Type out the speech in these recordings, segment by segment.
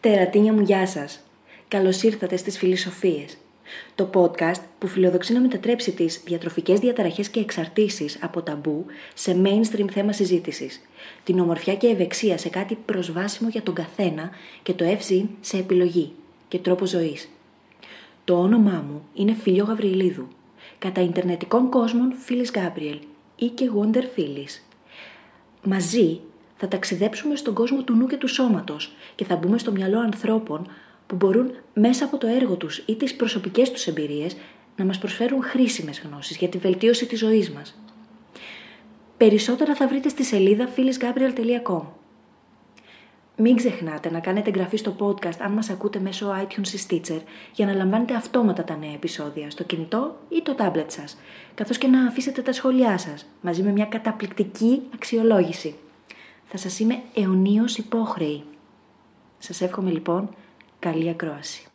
Τερατίνια μου, γεια σας. Καλώς ήρθατε στις Φιλοσοφίες. Το podcast που φιλοδοξεί να μετατρέψει τις διατροφικές διαταραχές και εξαρτήσεις από ταμπού σε mainstream θέμα συζήτησης. Την ομορφιά και ευεξία σε κάτι προσβάσιμο για τον καθένα και το ευζήν σε επιλογή και τρόπο ζωής. Το όνομά μου είναι Φίλιο Γαβριλίδου. Κατά ιντερνετικών κόσμων Φίλης Γκάμπριελ ή και Wonder Φίλης. Μαζί θα ταξιδέψουμε στον κόσμο του νου και του σώματος και θα μπούμε στο μυαλό ανθρώπων που μπορούν μέσα από το έργο τους ή τις προσωπικές τους εμπειρίες να μας προσφέρουν χρήσιμες γνώσεις για τη βελτίωση της ζωής μας. Περισσότερα θα βρείτε στη σελίδα philisgabriel.com. Μην ξεχνάτε να κάνετε εγγραφή στο podcast αν μας ακούτε μέσω iTunes ή Stitcher για να λαμβάνετε αυτόματα τα νέα επεισόδια στο κινητό ή το tablet σας, καθώς και να αφήσετε τα σχόλιά σας μαζί με μια καταπληκτική αξιολόγηση. Θα σας είμαι αιωνίως υπόχρεη. Σας εύχομαι λοιπόν καλή ακρόαση.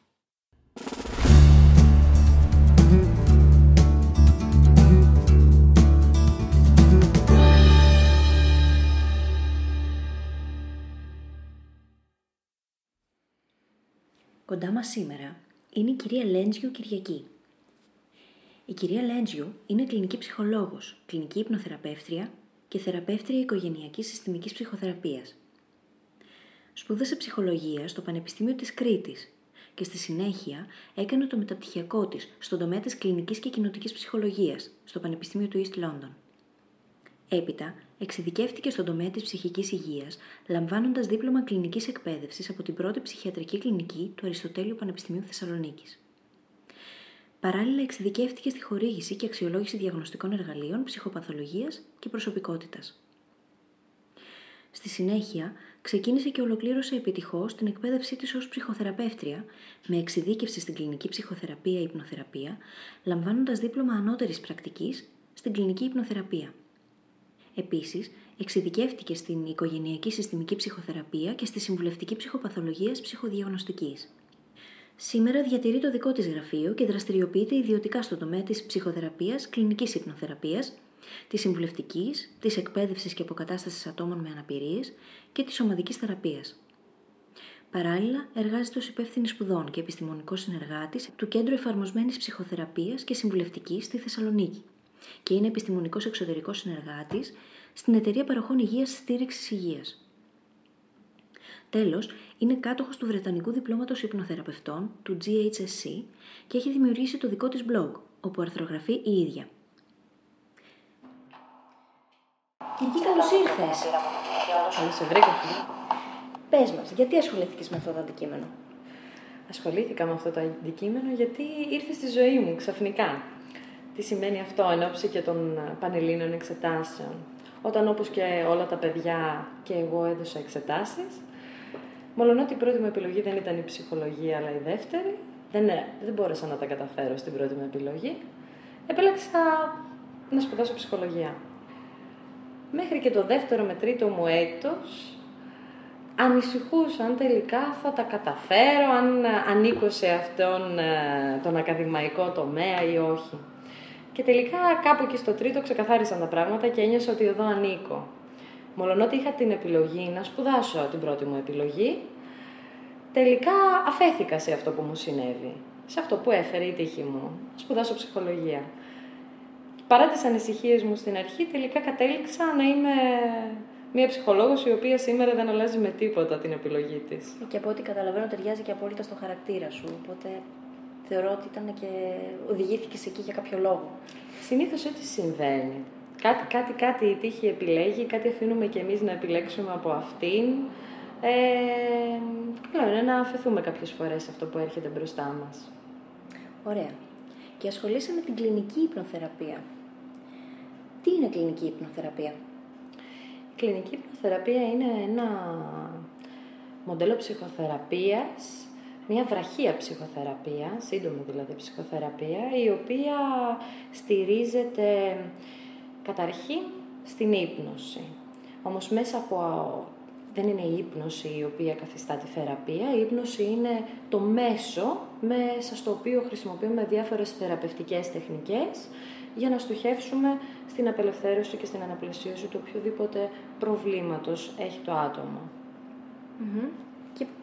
Κοντά μας σήμερα είναι η κυρία Λέντζιου Κυριακή. Η κυρία Λέντζιου είναι κλινική ψυχολόγος, κλινική υπνοθεραπεύτρια και θεραπεύτρια οικογενειακής συστημικής ψυχοθεραπείας. Σπούδασε ψυχολογία στο Πανεπιστήμιο της Κρήτης και στη συνέχεια έκανε το μεταπτυχιακό της στον τομέα της κλινικής και κοινοτικής ψυχολογίας στο Πανεπιστήμιο του East London. Έπειτα, εξειδικεύτηκε στον τομέα της ψυχικής υγείας, λαμβάνοντας δίπλωμα κλινικής εκπαίδευσης από την πρώτη ψυχιατρική κλινική του Αριστοτέλειου Πανεπιστημίου Θεσσαλονίκης. Παράλληλα, εξειδικεύτηκε στη χορήγηση και αξιολόγηση διαγνωστικών εργαλείων, ψυχοπαθολογίας και προσωπικότητας. Στη συνέχεια, ξεκίνησε και ολοκλήρωσε επιτυχώς την εκπαίδευσή της ως ψυχοθεραπεύτρια, με εξειδίκευση στην κλινική ψυχοθεραπεία-υπνοθεραπεία, λαμβάνοντας δίπλωμα ανώτερης πρακτικής στην κλινική υπνοθεραπεία. Επίσης, εξειδικεύτηκε στην οικογενειακή συστημική ψυχοθεραπεία και στη συμβουλευτική ψυχοπαθολογία ψυχοδιαγνωστικής. Σήμερα διατηρεί το δικό της γραφείο και δραστηριοποιείται ιδιωτικά στον τομέα της ψυχοθεραπείας, κλινικής υπνοθεραπείας, της συμβουλευτικής, της εκπαίδευσης και αποκατάστασης ατόμων με αναπηρίες και της ομαδικής θεραπείας. Παράλληλα, εργάζεται ως υπεύθυνη σπουδών και επιστημονικός συνεργάτης του Κέντρου Εφαρμοσμένης Ψυχοθεραπείας και Συμβουλευτικής στη Θεσσαλονίκη και είναι επιστημονικός εξωτερικός συνεργάτης στην Εταιρεία Παροχών Υγείας Στήριξης Υγείας. Τέλος, είναι κάτοχος του Βρετανικού Διπλώματος Υπνοθεραπευτών, του GHSC, και έχει δημιουργήσει το δικό της blog, όπου αρθρογραφεί η ίδια. Κυρική, καλώς ήρθες. Καλώς σε βρήκα, φίλε. Πες μας, γιατί ασχολήθηκες με αυτό το αντικείμενο? Ασχολήθηκα με αυτό το αντικείμενο γιατί ήρθε στη ζωή μου ξαφνικά. Τι σημαίνει αυτό εν ώψη και των πανελλήνιων εξετάσεων? Όταν, όπως και όλα τα παιδιά, και εγώ έδωσα εξετάσεις, μολονότι η πρώτη μου επιλογή δεν ήταν η ψυχολογία αλλά η δεύτερη, δεν μπόρεσα να τα καταφέρω στην πρώτη μου επιλογή, επέλεξα να σπουδάσω ψυχολογία. Μέχρι και το δεύτερο με τρίτο μου έτος ανησυχούσα αν τελικά θα τα καταφέρω, αν ανήκω σε αυτόν τον ακαδημαϊκό τομέα ή όχι. Και τελικά κάπου εκεί στο τρίτο ξεκαθάρισαν τα πράγματα και ένιωσα ότι εδώ ανήκω. Μολονότι είχα την επιλογή να σπουδάσω την πρώτη μου επιλογή, τελικά αφέθηκα σε αυτό που μου συνέβη, σε αυτό που έφερε η τύχη μου, να σπουδάσω ψυχολογία. Παρά τις ανησυχίες μου στην αρχή, τελικά κατέληξα να είμαι μια ψυχολόγος η οποία σήμερα δεν αλλάζει με τίποτα την επιλογή της. Και από ό,τι καταλαβαίνω ταιριάζει και απόλυτα στο χαρακτήρα σου, οπότε θεωρώ ότι ήταν και οδηγήθηκες εκεί για κάποιο λόγο. Συνήθως έτσι συμβαίνει. Κάτι η τύχη επιλέγει, κάτι αφήνουμε κι εμείς να επιλέξουμε από αυτήν. Καλό είναι να αφαιθούμε κάποιες φορές σε αυτό που έρχεται μπροστά μας. Ωραία. Και ασχολείσαι με την κλινική υπνοθεραπεία. Τι είναι κλινική υπνοθεραπεία? Η κλινική υπνοθεραπεία είναι ένα μοντέλο ψυχοθεραπείας, μια βραχία ψυχοθεραπεία, σύντομη δηλαδή ψυχοθεραπεία, η οποία στηρίζεται καταρχήν στην ύπνωση. Όμως μέσα από... Δεν είναι η ύπνωση η οποία καθιστά τη θεραπεία, η ύπνωση είναι το μέσο μέσα στο οποίο χρησιμοποιούμε διάφορες θεραπευτικές τεχνικές για να στοχεύσουμε στην απελευθέρωση και στην αναπλαισίωση του οποιοδήποτε προβλήματος έχει το άτομο. Mm-hmm. Και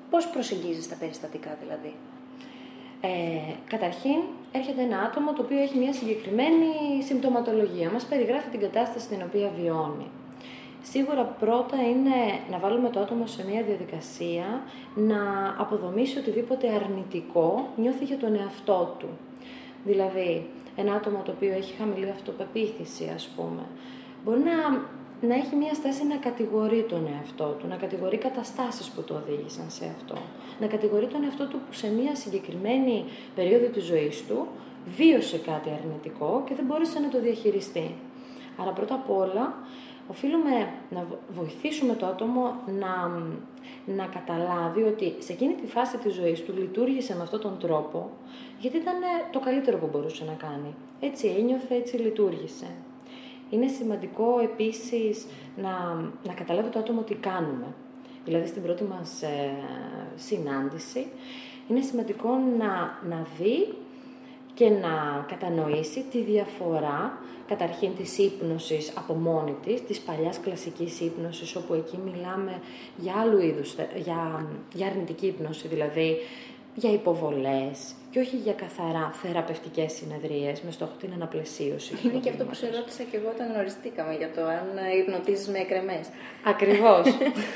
Πώς προσεγγίζεις τα περιστατικά δηλαδή? Καταρχήν, έρχεται ένα άτομο το οποίο έχει μια συγκεκριμένη συμπτωματολογία. Μας περιγράφει την κατάσταση την οποία βιώνει. Σίγουρα πρώτα είναι να βάλουμε το άτομο σε μια διαδικασία να αποδομήσει οτιδήποτε αρνητικό νιώθει για τον εαυτό του. Δηλαδή, ένα άτομο το οποίο έχει χαμηλή αυτοπεποίθηση, ας πούμε, μπορεί να έχει μια στάση να κατηγορεί τον εαυτό του, να κατηγορεί καταστάσεις που το οδήγησαν σε αυτό, να κατηγορεί τον εαυτό του που σε μια συγκεκριμένη περίοδο της ζωής του βίωσε κάτι αρνητικό και δεν μπόρεσε να το διαχειριστεί. Άρα πρώτα απ' όλα οφείλουμε να βοηθήσουμε το άτομο να καταλάβει ότι σε εκείνη τη φάση της ζωής του λειτουργήσε με αυτόν τον τρόπο, γιατί ήταν το καλύτερο που μπορούσε να κάνει. Έτσι ένιωθε, έτσι λειτουργήσε. Είναι σημαντικό επίσης να καταλάβει το άτομο τι κάνουμε. Δηλαδή στην πρώτη μας συνάντηση είναι σημαντικό να δει και να κατανοήσει τη διαφορά καταρχήν της ύπνωσης από μόνη της παλιάς κλασικής ύπνωσης, όπου εκεί μιλάμε για άλλου είδους, για αρνητική ύπνωση, δηλαδή για υποβολές και όχι για καθαρά θεραπευτικές συνεδρίες με στόχο την αναπλαισίωση. Είναι και αυτό που σε ρώτησα και εγώ όταν γνωριστήκαμε, για το αν υπνοτίζεις με εκρεμές. Ακριβώς.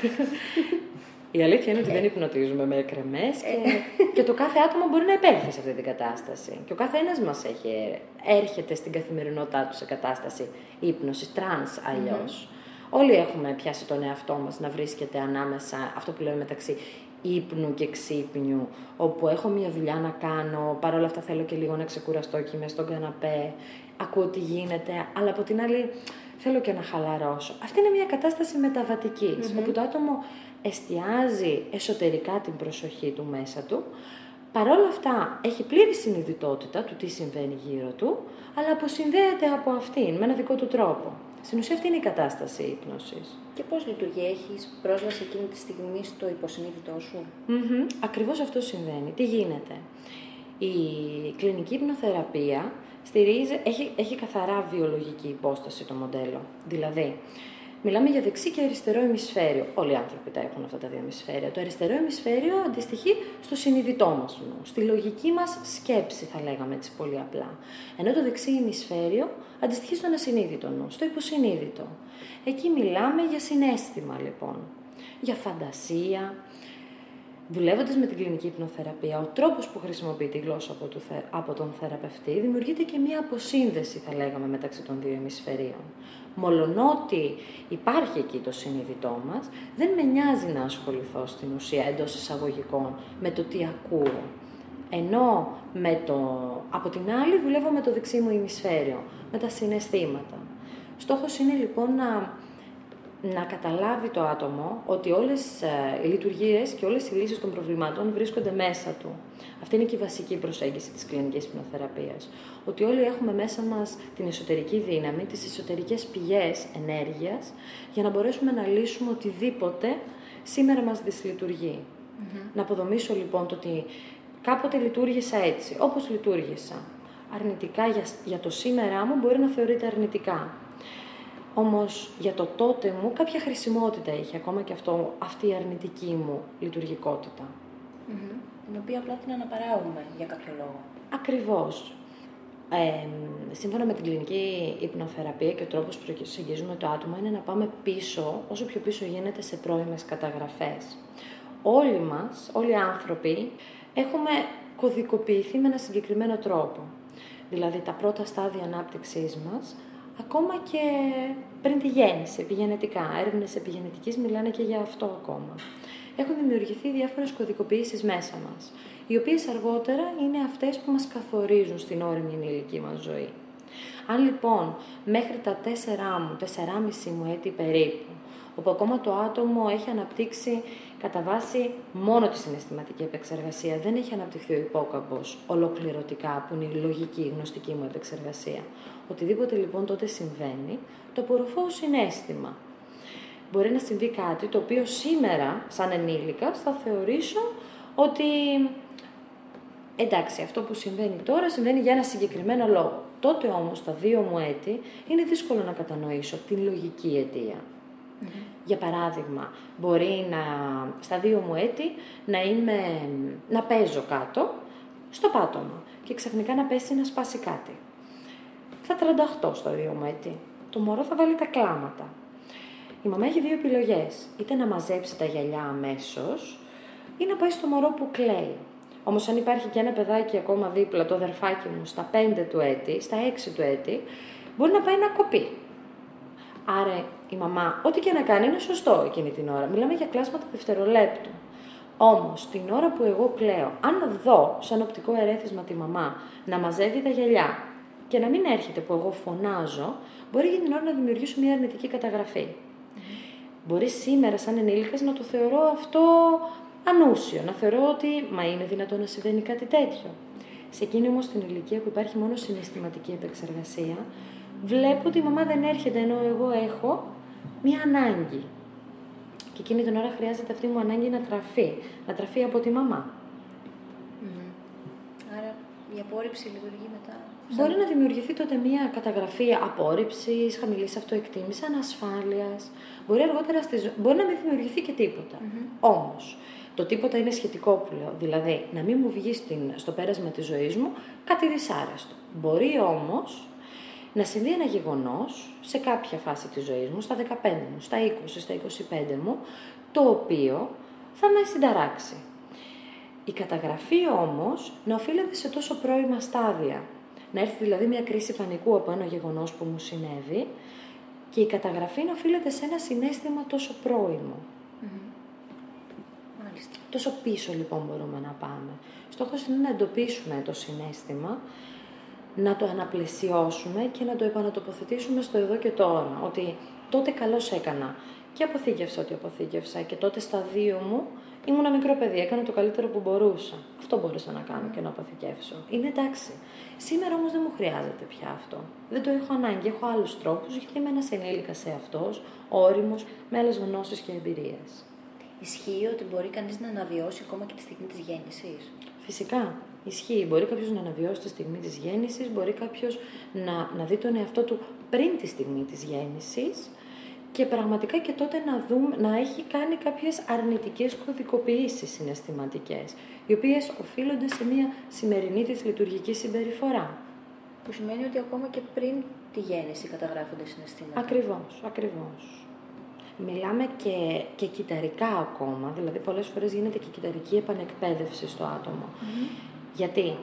Η αλήθεια είναι ότι δεν υπνοτίζουμε με εκρεμές και το κάθε άτομο μπορεί να επέλθει σε αυτή την κατάσταση. Και ο κάθε ένας μας έρχεται στην καθημερινότητά του σε κατάσταση ύπνωσης, τρανς αλλιώς. Όλοι έχουμε πιάσει τον εαυτό μας να βρίσκεται ανάμεσα, αυτό που λέμε μεταξύ ύπνου και ξύπνιου, όπου έχω μια δουλειά να κάνω, παρόλα αυτά θέλω και λίγο να ξεκουραστώ εκεί μες στον καναπέ, ακούω τι γίνεται, αλλά από την άλλη θέλω και να χαλαρώσω. Αυτή είναι μια κατάσταση μεταβατικής, όπου το άτομο εστιάζει εσωτερικά την προσοχή του μέσα του, παρόλα αυτά έχει πλήρη συνειδητότητα του τι συμβαίνει γύρω του, αλλά αποσυνδέεται από αυτήν με ένα δικό του τρόπο. Στην ουσία αυτή είναι η κατάσταση ύπνωσης. Και πώς λειτουργεί, έχεις πρόσβαση εκείνη τη στιγμή στο υποσυνείδητό σου? Ακριβώς αυτό συμβαίνει. Τι γίνεται? Η κλινική υπνοθεραπεία έχει καθαρά βιολογική υπόσταση το μοντέλο. Δηλαδή, μιλάμε για δεξί και αριστερό ημισφαίριο. Όλοι οι άνθρωποι τα έχουν αυτά τα δύο ημισφαίρια. Το αριστερό ημισφαίριο αντιστοιχεί στο συνειδητό μας νου, στη λογική μας σκέψη, θα λέγαμε έτσι πολύ απλά. Ενώ το δεξί ημισφαίριο αντιστοιχεί στον ασυνείδητο νου, στο υποσυνείδητο. Εκεί μιλάμε για συναίσθημα λοιπόν, για φαντασία. Δουλεύοντας με την κλινική υπνοθεραπεία, ο τρόπος που χρησιμοποιεί τη γλώσσα από τον θεραπευτή δημιουργείται και μία αποσύνδεση, θα λέγαμε, μεταξύ των δύο ημισφαιρίων. Μολονότι υπάρχει εκεί το συνείδητό μας, δεν με νοιάζει να ασχοληθώ στην ουσία εντός εισαγωγικών με το τι ακούω. Ενώ από την άλλη δουλεύω με το δεξί μου ημισφαίριο, με τα συναισθήματα. Στόχος είναι λοιπόν να καταλάβει το άτομο ότι όλες οι λειτουργίες και όλες οι λύσεις των προβλημάτων βρίσκονται μέσα του. Αυτή είναι και η βασική προσέγγιση της κλινικής υπνοθεραπείας. Ότι όλοι έχουμε μέσα μας την εσωτερική δύναμη, τις εσωτερικές πηγές ενέργειας, για να μπορέσουμε να λύσουμε οτιδήποτε σήμερα μας δυσλειτουργεί. Να αποδομήσω λοιπόν το ότι κάποτε λειτουργήσα έτσι, όπως λειτουργήσα. Αρνητικά για το σήμερά μου μπορεί να θεωρείται αρνητικά. Όμως για το τότε μου κάποια χρησιμότητα είχε, ακόμα και αυτή η αρνητική μου λειτουργικότητα. Την οποία απλά την αναπαράγουμε για κάποιο λόγο. Ακριβώς. Σύμφωνα με την κλινική υπνοθεραπεία και ο τρόπος που προσεγγίζουμε το άτομο είναι να πάμε πίσω, όσο πιο πίσω γίνεται, σε πρώιμες καταγραφές. Όλοι οι άνθρωποι έχουμε κωδικοποιηθεί με ένα συγκεκριμένο τρόπο. Δηλαδή τα πρώτα στάδια ανάπτυξής μας, ακόμα και πριν τη γέννηση, επιγενετικά. Έρευνες επιγενετικής μιλάνε και για αυτό ακόμα. Έχουν δημιουργηθεί διάφορες κωδικοποιήσεις μέσα μας, οι οποίες αργότερα είναι αυτές που μας καθορίζουν στην όριμη ενήλικη μας ζωή. Αν λοιπόν μέχρι τα 4,5 μου έτη περίπου, όπου ακόμα το άτομο έχει αναπτύξει κατά βάση μόνο τη συναισθηματική επεξεργασία, δεν έχει αναπτυχθεί ο υπόκαμπος ολοκληρωτικά, που είναι η λογική, η γνωστική μου επεξεργασία. Οτιδήποτε λοιπόν τότε συμβαίνει, το απορροφώ ως συναίσθημα. Μπορεί να συμβεί κάτι το οποίο σήμερα, σαν ενήλικας, θα θεωρήσω ότι εντάξει, αυτό που συμβαίνει τώρα συμβαίνει για ένα συγκεκριμένο λόγο. Τότε όμως, τα 2 μου έτη, είναι δύσκολο να κατανοήσω την λογική αιτία. Για παράδειγμα, μπορεί στα 2 μου έτη να παίζω κάτω στο πάτωμα και ξαφνικά να πέσει να σπάσει κάτι. Στα 38 στα 2 μου έτη, το μωρό θα βάλει τα κλάματα. Η μαμά έχει 2 επιλογές, είτε να μαζέψει τα γυαλιά αμέσως ή να πάει στο μωρό που κλαίει. Όμως αν υπάρχει και ένα παιδάκι ακόμα δίπλα, το αδερφάκι μου, στα 5 του έτη, στα 6 του έτη, μπορεί να πάει να κοπεί. Άρα η μαμά, ό,τι και να κάνει, είναι σωστό εκείνη την ώρα. Μιλάμε για κλάσματα δευτερολέπτου. Όμως, την ώρα που εγώ κλαίω, αν δω σαν οπτικό ερέθισμα τη μαμά να μαζεύει τα γυαλιά και να μην έρχεται που εγώ φωνάζω, μπορεί για την ώρα να δημιουργήσω μια αρνητική καταγραφή. Μπορεί σήμερα, σαν ενήλικας, να το θεωρώ αυτό ανούσιο, να θεωρώ ότι μα είναι δυνατόν να συμβαίνει κάτι τέτοιο. Σε εκείνη όμως την ηλικία που υπάρχει μόνο συναισθηματική επεξεργασία, βλέπω ότι η μαμά δεν έρχεται ενώ εγώ έχω μία ανάγκη. Και εκείνη την ώρα χρειάζεται αυτή μου ανάγκη να τραφεί από τη μαμά. Άρα η απόρριψη λειτουργεί μετά. Μπορεί να δημιουργηθεί τότε μία καταγραφή απόρριψης, χαμηλής αυτοεκτίμησης, ανασφάλειας. Μπορεί αργότερα μπορεί να μην δημιουργηθεί και τίποτα. Όμως, το τίποτα είναι σχετικό που λέω. Δηλαδή, να μην μου βγει στο πέρασμα της ζωής μου κάτι δυσάρεστο. Μπορεί όμως να συμβεί ένα γεγονός σε κάποια φάση της ζωής μου, στα 15 μου, στα 20, στα 25 μου, το οποίο θα με συνταράξει. Η καταγραφή όμως να οφείλεται σε τόσο πρώιμα στάδια. Να έρθει δηλαδή μια κρίση πανικού από ένα γεγονός που μου συνέβη και η καταγραφή να οφείλεται σε ένα συναίσθημα τόσο πρώιμο. Μάλιστα. Τόσο πίσω λοιπόν μπορούμε να πάμε. Στόχος είναι να εντοπίσουμε το συναίσθημα, να το αναπλαισιώσουμε και να το επανατοποθετήσουμε στο εδώ και τώρα. Ότι τότε καλώς έκανα και αποθήκευσα ό,τι αποθήκευσα και τότε στα 2 μου ήμουν ένα μικρό παιδί, έκανα το καλύτερο που μπορούσα. Αυτό μπορούσα να κάνω και να αποθηκεύσω. Είναι εντάξει. Σήμερα όμως δεν μου χρειάζεται πια αυτό. Δεν το έχω ανάγκη. Έχω άλλους τρόπους γιατί είμαι ένας ενήλικας εαυτός, όριμος, με άλλες γνώσεις και εμπειρίες. Ισχύει ότι μπορεί κανείς να αναβιώσει ακόμα και τη στιγμή της γέννησης? Φυσικά. Ισχύει. Μπορεί κάποιος να αναβιώσει τη στιγμή της γέννησης, μπορεί κάποιος να δει τον εαυτό του πριν τη στιγμή της γέννησης και πραγματικά και τότε να έχει κάνει κάποιες αρνητικές κωδικοποιήσεις συναισθηματικές, οι οποίες οφείλονται σε μια σημερινή της λειτουργική συμπεριφορά. Που σημαίνει ότι ακόμα και πριν τη γέννηση καταγράφονται συναισθήματα. Ακριβώς. Μιλάμε και κυταρικά ακόμα, δηλαδή πολλές φορές γίνεται και κυταρική επανεκπαίδευση στο άτομο. Γιατί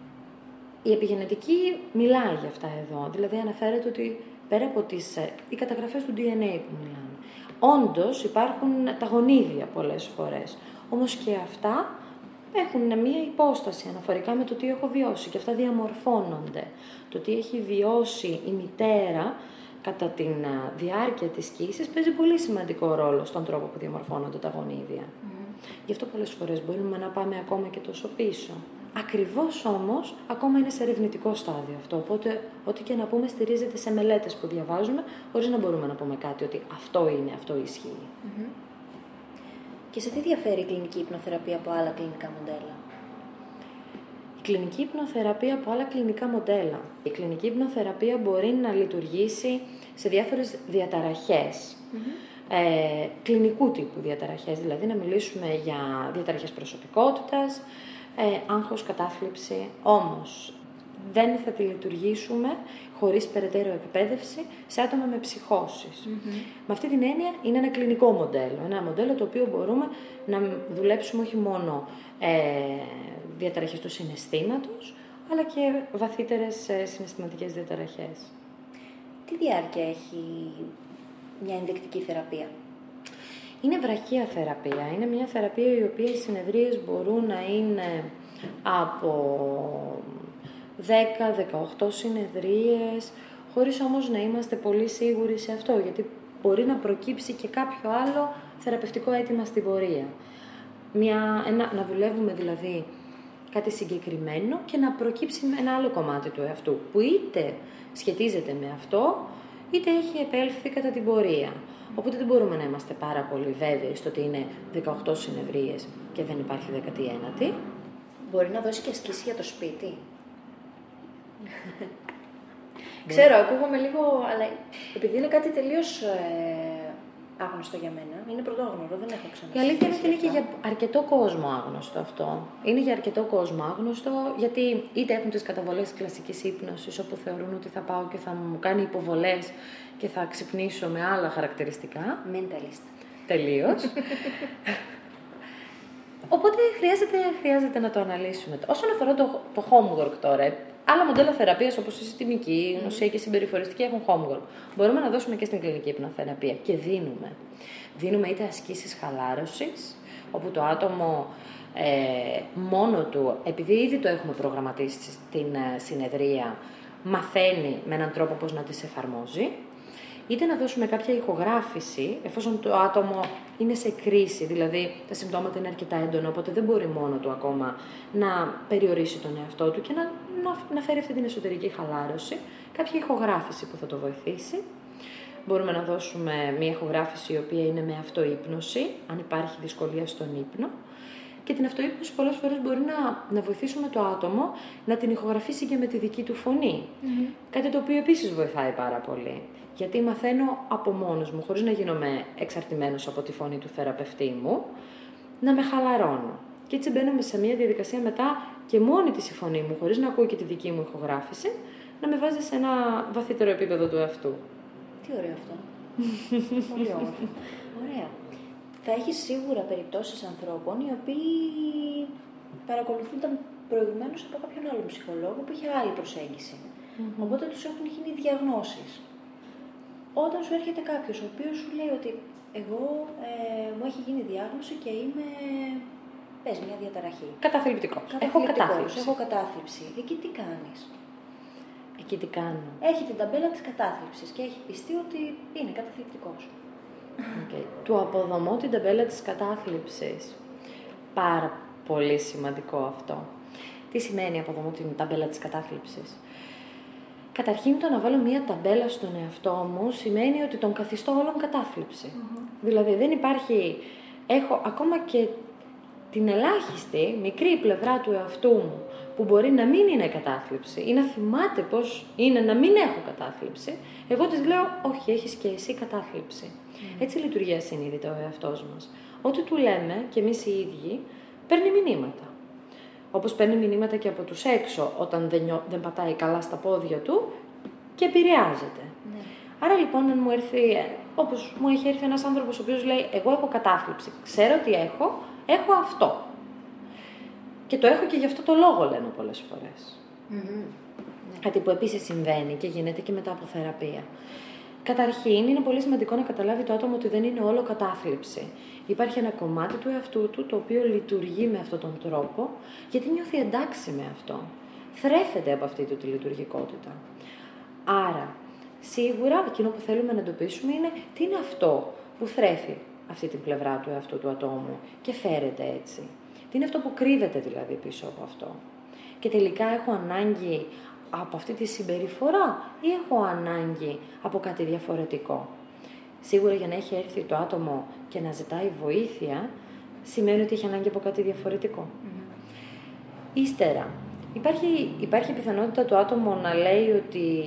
η επιγενετική μιλάει για αυτά εδώ, δηλαδή αναφέρεται ότι πέρα από οι καταγραφές του DNA που μιλάμε, όντως υπάρχουν τα γονίδια πολλές φορές, όμως και αυτά έχουν μια υπόσταση αναφορικά με το τι έχω βιώσει και αυτά διαμορφώνονται. Το τι έχει βιώσει η μητέρα κατά τη διάρκεια της κύσης παίζει πολύ σημαντικό ρόλο στον τρόπο που διαμορφώνονται τα γονίδια. Γι' αυτό πολλές φορές μπορούμε να πάμε ακόμα και τόσο πίσω. Ακριβώς όμως, ακόμα είναι σε ερευνητικό στάδιο αυτό, οπότε ό,τι και να πούμε στηρίζεται σε μελέτες που διαβάζουμε, χωρίς να μπορούμε να πούμε κάτι ότι αυτό ισχύει. Και σε τι διαφέρει η κλινική υπνοθεραπεία από άλλα κλινικά μοντέλα? Η κλινική υπνοθεραπεία από άλλα κλινικά μοντέλα. Η κλινική υπνοθεραπεία μπορεί να λειτουργήσει σε διάφορες διαταραχές. Κλινικού τύπου διαταραχές, δηλαδή να μιλήσουμε για διαταραχές προσωπικότητας, άγχος, κατάθλιψη, όμως δεν θα τη λειτουργήσουμε χωρίς περαιτέρω εκπαίδευση σε άτομα με ψυχώσεις. Με αυτή την έννοια είναι ένα κλινικό μοντέλο, ένα μοντέλο το οποίο μπορούμε να δουλέψουμε όχι μόνο διαταραχές του συναισθήματος, αλλά και βαθύτερες συναισθηματικές διαταραχές. Τι διάρκεια έχει μια ενδεικτική θεραπεία? Είναι βραχία θεραπεία. Είναι μια θεραπεία η οποία οι συνεδρίες μπορούν να είναι από 10-18 συνεδρίες, χωρίς όμως να είμαστε πολύ σίγουροι σε αυτό, γιατί μπορεί να προκύψει και κάποιο άλλο θεραπευτικό αίτημα στην πορεία. Να δουλεύουμε δηλαδή κάτι συγκεκριμένο και να προκύψει ένα άλλο κομμάτι του εαυτού, που είτε σχετίζεται με αυτό, είτε έχει επέλθει κατά την πορεία. Οπότε δεν μπορούμε να είμαστε πάρα πολύ βέβαιοι στο ότι είναι 18 συνεδρίες και δεν υπάρχει 19η. Μπορεί να δώσει και ασκήσεις για το σπίτι. Ξέρω, ακούγομαι λίγο, αλλά επειδή είναι κάτι τελείως άγνωστο για μένα. Είναι πρωτόγνωρο, δεν έχω ξανά. Η αλήθεια είναι ότι είναι και για αρκετό κόσμο άγνωστο αυτό. Είναι για αρκετό κόσμο άγνωστο, γιατί είτε έχουν τις καταβολές της κλασικής ύπνωσης, όπου θεωρούν ότι θα πάω και θα μου κάνει υποβολές και θα ξυπνήσω με άλλα χαρακτηριστικά. Mentalist. Τελείως. Οπότε χρειάζεται να το αναλύσουμε. Όσον αφορά το homework τώρα, άλλα μοντέλα θεραπείας όπως η συστημική, η γνωσιακή και η συμπεριφοριστική έχουν homework. Μπορούμε να δώσουμε και στην κλινική υπνοθεραπεία και δίνουμε. Δίνουμε είτε ασκήσεις χαλάρωσης, όπου το άτομο μόνο του, επειδή ήδη το έχουμε προγραμματίσει στην συνεδρία, μαθαίνει με έναν τρόπο πώς να τις εφαρμόζει. Είτε να δώσουμε κάποια ηχογράφηση, εφόσον το άτομο είναι σε κρίση, δηλαδή τα συμπτώματα είναι αρκετά έντονα, οπότε δεν μπορεί μόνο του ακόμα να περιορίσει τον εαυτό του και να φέρει αυτή την εσωτερική χαλάρωση, κάποια ηχογράφηση που θα το βοηθήσει. Μπορούμε να δώσουμε μια ηχογράφηση η οποία είναι με αυτούπνωση, αν υπάρχει δυσκολία στον ύπνο. Και την αυτούπνωση πολλές φορές μπορεί να βοηθήσουμε το άτομο να την ηχογραφήσει και με τη δική του φωνή. Κάτι το οποίο επίσης βοηθάει πάρα πολύ. Γιατί μαθαίνω από μόνος μου, χωρίς να γίνομαι εξαρτημένος από τη φωνή του θεραπευτή μου, να με χαλαρώνω. Και έτσι μπαίνουμε σε μια διαδικασία μετά και μόνη της η φωνή μου, χωρίς να ακούω και τη δική μου ηχογράφηση, να με βάζει σε ένα βαθύτερο επίπεδο του εαυτού. Τι ωραίο αυτό. Πολύ όμορφο. Ωραία. Θα έχει σίγουρα περιπτώσεις ανθρώπων οι οποίοι παρακολουθούνταν προηγουμένως από κάποιον άλλο ψυχολόγο που είχε άλλη προσέγγιση. Οπότε τους έχουν γίνει διαγνώσεις. Όταν σου έρχεται κάποιος ο οποίος σου λέει ότι εγώ μου έχει γίνει διάγνωση και είμαι, πες, μια διαταραχή. Καταθλιπτικός. Έχω κατάθλιψη. Εκεί τι κάνεις? Εκεί τι κάνω? Έχει την ταμπέλα της κατάθλιψης και έχει πιστεί ότι είναι καταθλιπτικός. Okay. Του αποδομώ την ταμπέλα της κατάθλιψης. Πάρα πολύ σημαντικό αυτό. Τι σημαίνει αποδομώ την ταμπέλα της κατάθλιψης? Καταρχήν, το να βάλω μία ταμπέλα στον εαυτό μου σημαίνει ότι τον καθιστώ όλον κατάθλιψη. Δηλαδή, δεν υπάρχει... Έχω ακόμα και την ελάχιστη, μικρή πλευρά του εαυτού μου, που μπορεί να μην είναι κατάθλιψη ή να θυμάται πώς είναι να μην έχω κατάθλιψη, εγώ της λέω, όχι, έχεις και εσύ κατάθλιψη. Έτσι λειτουργεί ασυνείδητα ο εαυτός μας. Ό,τι του λέμε, και εμείς οι ίδιοι, παίρνει μηνύματα. Όπως παίρνει μηνύματα και από τους έξω, όταν δεν πατάει καλά στα πόδια του και επηρεάζεται. Ναι. Άρα λοιπόν, αν μου έρθει, όπως μου έχει έρθει ένας άνθρωπος ο οποίος λέει, εγώ έχω κατάθλιψη, ξέρω τι έχω αυτό. Και το έχω και γι' αυτό το λόγο, λένε πολλές φορές. Κάτι που επίσης συμβαίνει και γίνεται και μετά από θεραπεία. Καταρχήν, είναι πολύ σημαντικό να καταλάβει το άτομο ότι δεν είναι όλο κατάθλιψη. Υπάρχει ένα κομμάτι του εαυτού του το οποίο λειτουργεί με αυτόν τον τρόπο, γιατί νιώθει εντάξει με αυτό. Θρέφεται από αυτή του τη λειτουργικότητα. Άρα, σίγουρα εκείνο που θέλουμε να εντοπίσουμε είναι τι είναι αυτό που θρέφει αυτή την πλευρά του εαυτού του ατόμου και φέρεται έτσι. Τι είναι αυτό που κρύβεται δηλαδή πίσω από αυτό. Και τελικά έχω ανάγκη από αυτή τη συμπεριφορά ή έχω ανάγκη από κάτι διαφορετικό. Σίγουρα για να έχει έρθει το άτομο και να ζητάει βοήθεια, σημαίνει ότι έχει ανάγκη από κάτι διαφορετικό. Ύστερα, υπάρχει πιθανότητα το άτομο να λέει ότι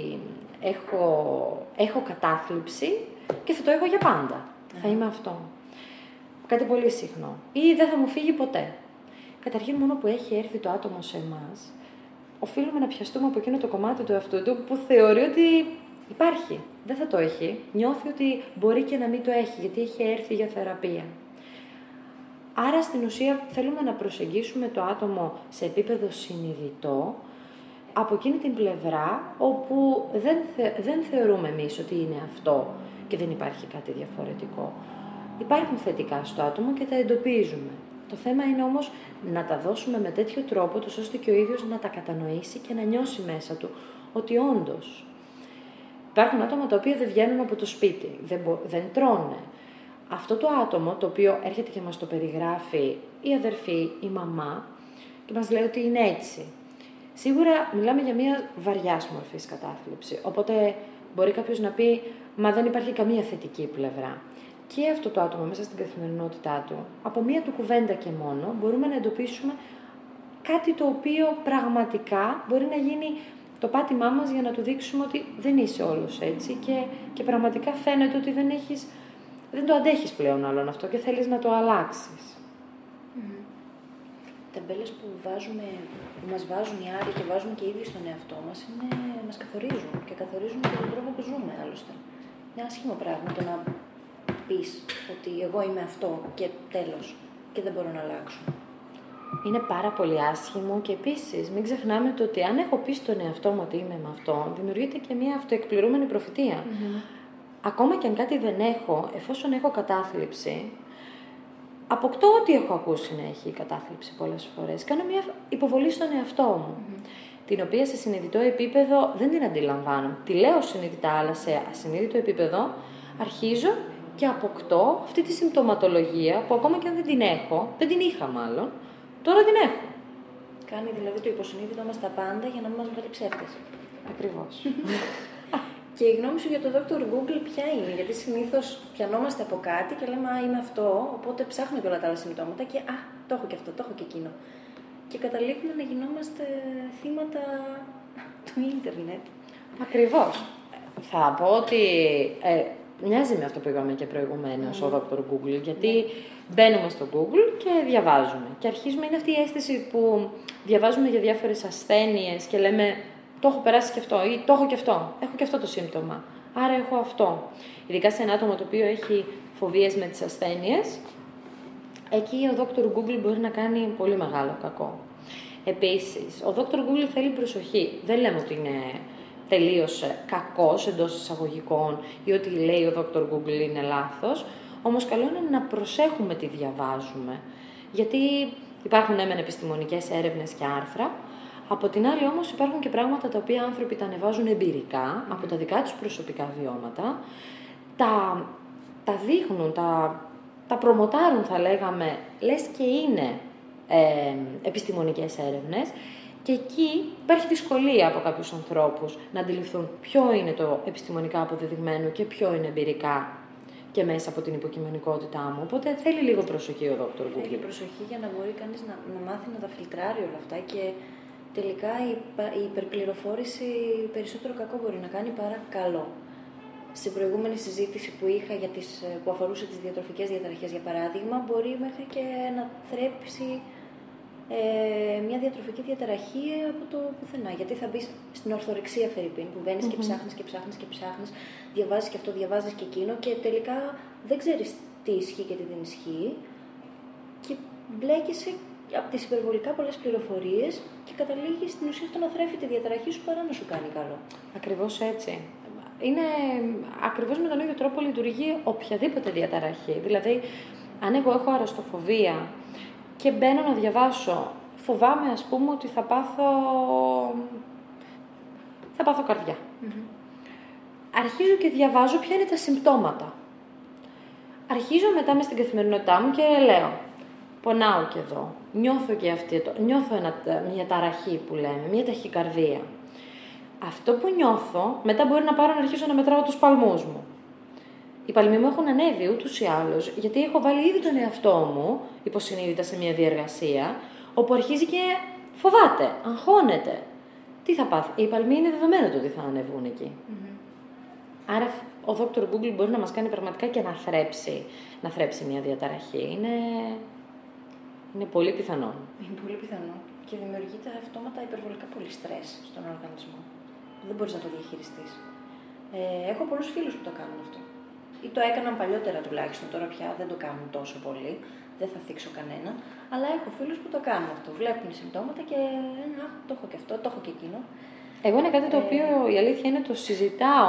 έχω κατάθλιψη και θα το έχω για πάντα. Θα είμαι αυτό. Κάτι πολύ συχνό. Ή δεν θα μου φύγει ποτέ. Καταρχήν, μόνο που έχει έρθει το άτομο σε εμάς, οφείλουμε να πιαστούμε από εκείνο το κομμάτι του εαυτού του που θεωρεί ότι υπάρχει. Δεν θα το έχει. Νιώθει ότι μπορεί και να μην το έχει, γιατί έχει έρθει για θεραπεία. Άρα, στην ουσία, θέλουμε να προσεγγίσουμε το άτομο σε επίπεδο συνειδητό, από εκείνη την πλευρά όπου δεν θεωρούμε εμείς ότι είναι αυτό και δεν υπάρχει κάτι διαφορετικό. Υπάρχουν θετικά στο άτομο και τα εντοπίζουμε. Το θέμα είναι όμως να τα δώσουμε με τέτοιο τρόπο, ώστε και ο ίδιος να τα κατανοήσει και να νιώσει μέσα του ότι όντως υπάρχουν άτομα τα οποία δεν βγαίνουν από το σπίτι, δεν τρώνε. Αυτό το άτομο το οποίο έρχεται και μας το περιγράφει η αδερφή, η μαμά και μας λέει ότι είναι έτσι. Σίγουρα μιλάμε για μια βαριάς μορφής κατάθλιψη, οπότε μπορεί κάποιος να πει «μα δεν υπάρχει καμία θετική πλευρά». Και αυτό το άτομο μέσα στην καθημερινότητά του, από μία του κουβέντα και μόνο, μπορούμε να εντοπίσουμε κάτι το οποίο πραγματικά μπορεί να γίνει το πάτημά μας για να του δείξουμε ότι δεν είσαι όλος έτσι και πραγματικά φαίνεται ότι δεν έχεις δεν το αντέχεις πλέον άλλον αυτό και θέλεις να το αλλάξεις. Ταμπέλες που μας βάζουν οι άλλοι και βάζουμε και οι ίδιοι στον εαυτό μας, μας καθορίζουν και καθορίζουν και τον τρόπο που ζούμε, άλλωστε. Είναι ένα άσχημο πράγμα το να πεις ότι εγώ είμαι αυτό και τέλος και δεν μπορώ να αλλάξω. Είναι πάρα πολύ άσχημο και επίσης μην ξεχνάμε το ότι αν έχω πει στον εαυτό μου ότι είμαι με αυτό, δημιουργείται και μια αυτοεκπληρούμενη προφητεία. Ακόμα και αν κάτι δεν έχω, εφόσον έχω κατάθλιψη, αποκτώ ό,τι έχω ακούσει να έχει κατάθλιψη πολλές φορές. Κάνω μια υποβολή στον εαυτό μου, την οποία σε συνειδητό επίπεδο δεν την αντιλαμβάνω. Τη λέω συνειδητά, αλλά σε ασυνείδητο επίπεδο αρχίζω και αποκτώ αυτή τη συμπτωματολογία που ακόμα και αν δεν την έχω, δεν την είχα μάλλον, τώρα την έχω. Κάνει δηλαδή το υποσυνείδητο μας τα πάντα για να μην μας βγάλει ψεύτες. Ακριβώς. Και η γνώμη σου για το Dr. Google ποια είναι? Γιατί συνήθως πιανόμαστε από κάτι και λέμε είμαι αυτό, οπότε ψάχνουμε και όλα τα άλλα συμπτώματα και το έχω και αυτό, το έχω και εκείνο. Και καταλήγουμε να γινόμαστε θύματα του ίντερνετ. Ακριβώς. Θα πω ότι μοιάζει με αυτό που είπαμε και προηγουμένως ο Dr. Google, γιατί μπαίνουμε στο Google και διαβάζουμε. Και αρχίζουμε, είναι αυτή η αίσθηση που διαβάζουμε για διάφορες ασθένειες και λέμε το έχω περάσει και αυτό ή το έχω και αυτό, έχω και αυτό το σύμπτωμα, άρα έχω αυτό. Ειδικά σε ένα άτομο το οποίο έχει φοβίες με τις ασθένειες, εκεί ο Dr. Google μπορεί να κάνει πολύ μεγάλο κακό. Επίσης, ο Dr. Google θέλει προσοχή. Δεν λέμε ότι είναι τελείως κακός εντός εισαγωγικών ή ότι λέει ο Dr. Google είναι λάθος, όμως καλό είναι να προσέχουμε τι διαβάζουμε. Γιατί υπάρχουν επιστημονικές έρευνες και άρθρα, από την άλλη όμως υπάρχουν και πράγματα τα οποία άνθρωποι τα ανεβάζουν εμπειρικά, από τα δικά τους προσωπικά βιώματα, τα δείχνουν, τα προμοτάρουν θα λέγαμε, λες και είναι επιστημονικές έρευνες και εκεί υπάρχει δυσκολία από κάποιους ανθρώπους να αντιληφθούν ποιο είναι το επιστημονικά αποδεδειγμένο και ποιο είναι εμπειρικά και μέσα από την υποκειμενικότητά μου. Οπότε θέλει λίγο προσοχή ο Dr. Google. Θέλει προσοχή για να μπορεί κανείς να μάθει να τα φιλτράρει όλα αυτά και τελικά η υπερπληροφόρηση περισσότερο κακό μπορεί να κάνει παρά καλό. Στην προηγούμενη συζήτηση που είχα που αφορούσε τις διατροφικές διαταραχές, για παράδειγμα, μπορεί μέχρι και να θρέψει μια διατροφική διαταραχή από το πουθενά. Γιατί θα μπεις στην ορθορεξία, φερειπίν, που μπαίνεις και ψάχνεις και ψάχνεις και ψάχνεις, διαβάζεις και αυτό, διαβάζεις και εκείνο και τελικά δεν ξέρεις τι ισχύει και τι δεν ισχύει και μπλέκεσαι από τις υπερβολικά πολλές πληροφορίες και καταλήγεις στην ουσία αυτό να θρέφει τη διαταραχή σου παρά να σου κάνει καλό. Ακριβώς έτσι. Είναι ακριβώς με τον ίδιο τρόπο λειτουργεί οποιαδήποτε διαταραχή. Δηλαδή, αν εγώ έχω αρρωστοφοβία και μπαίνω να διαβάσω, φοβάμαι ας πούμε ότι θα πάθω καρδιά. Αρχίζω και διαβάζω ποια είναι τα συμπτώματα. Αρχίζω μετά μες στην καθημερινότητά μου και λέω, πονάω και εδώ, νιώθω και νιώθω μια ταραχή που λέμε, μια ταχυκαρδία. Αυτό που νιώθω, μετά μπορεί να πάρω να αρχίσω να μετράω τους παλμούς μου. Οι παλμοί μου έχουν ανέβει ούτως ή άλλως, γιατί έχω βάλει ήδη τον εαυτό μου υποσυνείδητα σε μια διεργασία, όπου αρχίζει και φοβάται, αγχώνεται. Τι θα πάθει? Οι παλμοί είναι δεδομένο το ότι θα ανεβούν εκεί. Άρα ο Dr. Google μπορεί να μας κάνει πραγματικά και να θρέψει μια διαταραχή. Είναι πολύ πιθανό. Είναι πολύ πιθανό και δημιουργείται αυτόματα υπερβολικά πολύ στρες στον οργανισμό. Δεν μπορείς να το διαχειριστείς. Έχω πολλούς φίλους που το κάνουν αυτό. Ή το έκαναν παλιότερα τουλάχιστον, τώρα πια δεν το κάνουν τόσο πολύ. Δεν θα θίξω κανέναν. Αλλά έχω φίλους που το κάνουν αυτό. Βλέπουν συμπτώματα και το έχω και αυτό, το έχω και εκείνο. Εγώ είναι κάτι το οποίο η αλήθεια είναι το συζητάω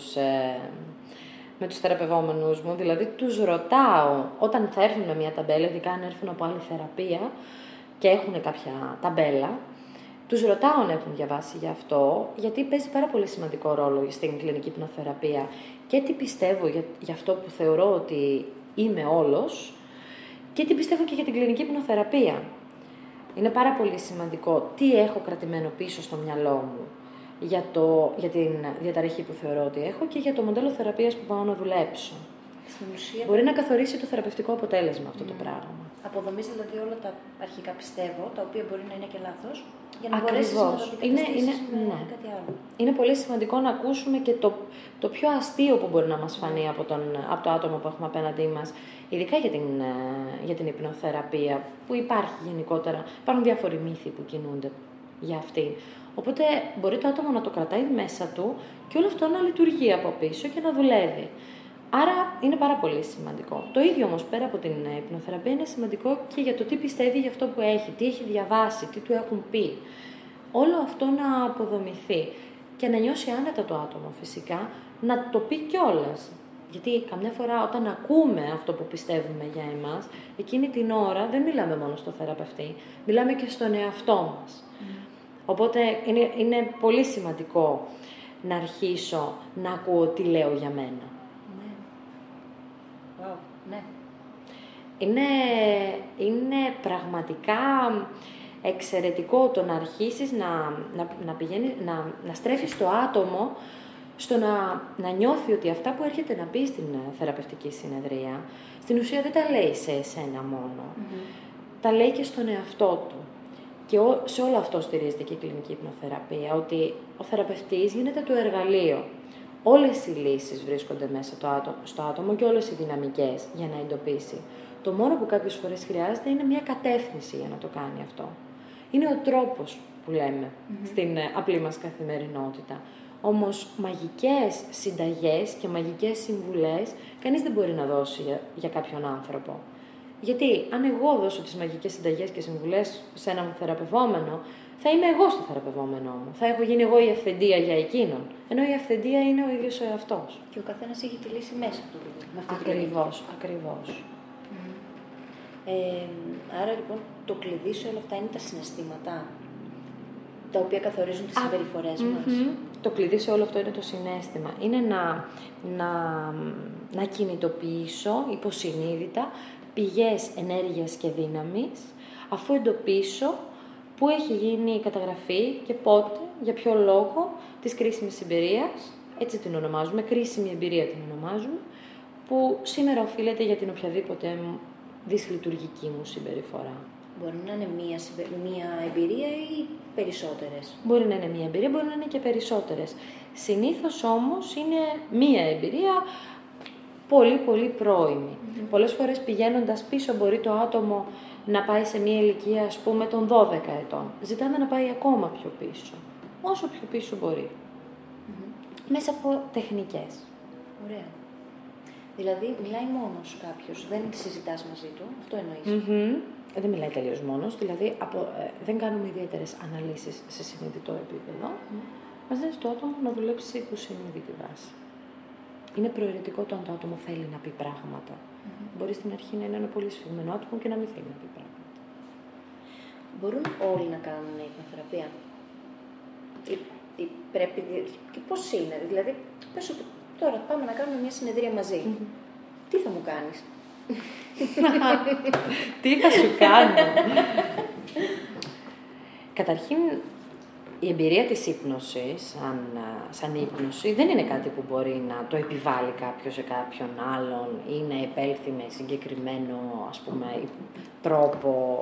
με τους θεραπευόμενους μου. Δηλαδή τους ρωτάω όταν θα έρθουν με μια ταμπέλα, ειδικά αν έρθουν από άλλη θεραπεία και έχουν κάποια ταμπέλα, τους ρωτάω αν έχουν διαβάσει γι' αυτό, γιατί παίζει πάρα πολύ σημαντικό ρόλο στην κλινική υπνοθεραπεία και τι πιστεύω για αυτό που θεωρώ ότι είμαι όλος και τι πιστεύω και για την κλινική υπνοθεραπεία. Είναι πάρα πολύ σημαντικό τι έχω κρατημένο πίσω στο μυαλό μου για την διαταραχή που θεωρώ ότι έχω και για το μοντέλο θεραπείας που πάω να δουλέψω. Στην ουσία, μπορεί να καθορίσει το θεραπευτικό αποτέλεσμα αυτό το πράγμα. Αποδομείς δηλαδή όλα τα αρχικά πιστεύω, τα οποία μπορεί να είναι και λάθος, για να Ακριβώς. μπορέσεις να τα αντικαταστήσεις με κάτι άλλο. Είναι πολύ σημαντικό να ακούσουμε και το πιο αστείο που μπορεί να μας φανεί από το άτομο που έχουμε απέναντί μας, ειδικά για την υπνοθεραπεία, που υπάρχει γενικότερα. Υπάρχουν διάφοροι μύθοι που κινούνται για αυτή. Οπότε μπορεί το άτομο να το κρατάει μέσα του και όλο αυτό να λειτουργεί από πίσω και να δουλεύει. Άρα είναι πάρα πολύ σημαντικό. Το ίδιο όμως πέρα από την υπνοθεραπεία είναι σημαντικό και για το τι πιστεύει για αυτό που έχει, τι έχει διαβάσει, τι του έχουν πει. Όλο αυτό να αποδομηθεί και να νιώσει άνετα το άτομο φυσικά, να το πει κιόλας. Γιατί καμιά φορά όταν ακούμε αυτό που πιστεύουμε για εμάς, εκείνη την ώρα δεν μιλάμε μόνο στο θεραπευτή, μιλάμε και στον εαυτό μας. Οπότε είναι πολύ σημαντικό να αρχίσω να ακούω τι λέω για μένα. Ναι. Wow, ναι. Είναι πραγματικά εξαιρετικό το να αρχίσεις να στρέφεις το άτομο στο να νιώθει ότι αυτά που έρχεται να πει στην θεραπευτική συνεδρία, στην ουσία δεν τα λέει σε εσένα μόνο. Τα λέει και στον εαυτό του. Και σε όλο αυτό στηρίζεται και η κλινική υπνοθεραπεία, ότι ο θεραπευτής γίνεται το εργαλείο. Όλες οι λύσεις βρίσκονται μέσα στο άτομο και όλες οι δυναμικές για να εντοπίσει. Το μόνο που κάποιες φορές χρειάζεται είναι μια κατεύθυνση για να το κάνει αυτό. Είναι ο τρόπος που λέμε στην απλή μας καθημερινότητα. Όμως μαγικές συνταγές και μαγικές συμβουλές κανείς δεν μπορεί να δώσει για κάποιον άνθρωπο. Γιατί αν εγώ δώσω τις μαγικές συνταγές και συμβουλές σε έναν θεραπευόμενο, θα είμαι εγώ στο θεραπευόμενό μου. Θα έχω γίνει εγώ η αυθεντία για εκείνον. Ενώ η αυθεντία είναι ο ίδιος ο εαυτός. Και ο καθένας έχει τη λύση μέσα του. Ακριβώς. Άρα λοιπόν το κλειδί σε όλα αυτά είναι τα συναισθήματα, τα οποία καθορίζουν τις συμπεριφορές μας. Το κλειδί σε όλο αυτό είναι το συναίσθημα. Είναι να κινητοποιήσω υποσυνείδητα πηγές ενέργειας και δύναμης, αφού εντοπίσω πού έχει γίνει η καταγραφή και πότε, για ποιο λόγο, της κρίσιμης εμπειρίας, έτσι την ονομάζουμε, κρίσιμη εμπειρία την ονομάζουμε, που σήμερα οφείλεται για την οποιαδήποτε δυσλειτουργική μου συμπεριφορά. Μπορεί να είναι μία εμπειρία ή περισσότερες. Μπορεί να είναι μία εμπειρία, μπορεί να είναι και περισσότερες. Συνήθως όμως είναι μία εμπειρία πολύ πολύ πρώιμη. Πολλές φορές πηγαίνοντας πίσω μπορεί το άτομο να πάει σε μία ηλικία, ας πούμε, των 12 ετών. Ζητάμε να πάει ακόμα πιο πίσω. Όσο πιο πίσω μπορεί. Μέσα από τεχνικές. Ωραία. Δηλαδή, μιλάει μόνος κάποιος, δεν συζητάς μαζί του, αυτό εννοείς. Δεν μιλάει τελείως μόνος, δηλαδή δεν κάνουμε ιδιαίτερες αναλύσεις σε συνειδητό επίπεδο. Μας δίνει το άτομο να δουλέψει σε υποσυνείδητη βάση. Είναι προαιρετικό το αν το άτομο θέλει να πει πράγματα. Μπορεί στην αρχή να είναι ένα πολύ σφιγμένο άτομο και να μην θέλει να πει πράγματα. Μπορούν όλοι να κάνουν υπνοθεραπεία? Ή πρέπει... Και πώς είναι, δηλαδή, πες ότι τώρα πάμε να κάνουμε μια συνεδρία μαζί. Τι θα μου κάνεις? Τι θα σου κάνω? Καταρχήν, η εμπειρία της ύπνωσης, σαν ύπνωση, δεν είναι κάτι που μπορεί να το επιβάλλει κάποιος σε κάποιον άλλον ή να επέλθει με συγκεκριμένο, ας πούμε, τρόπο,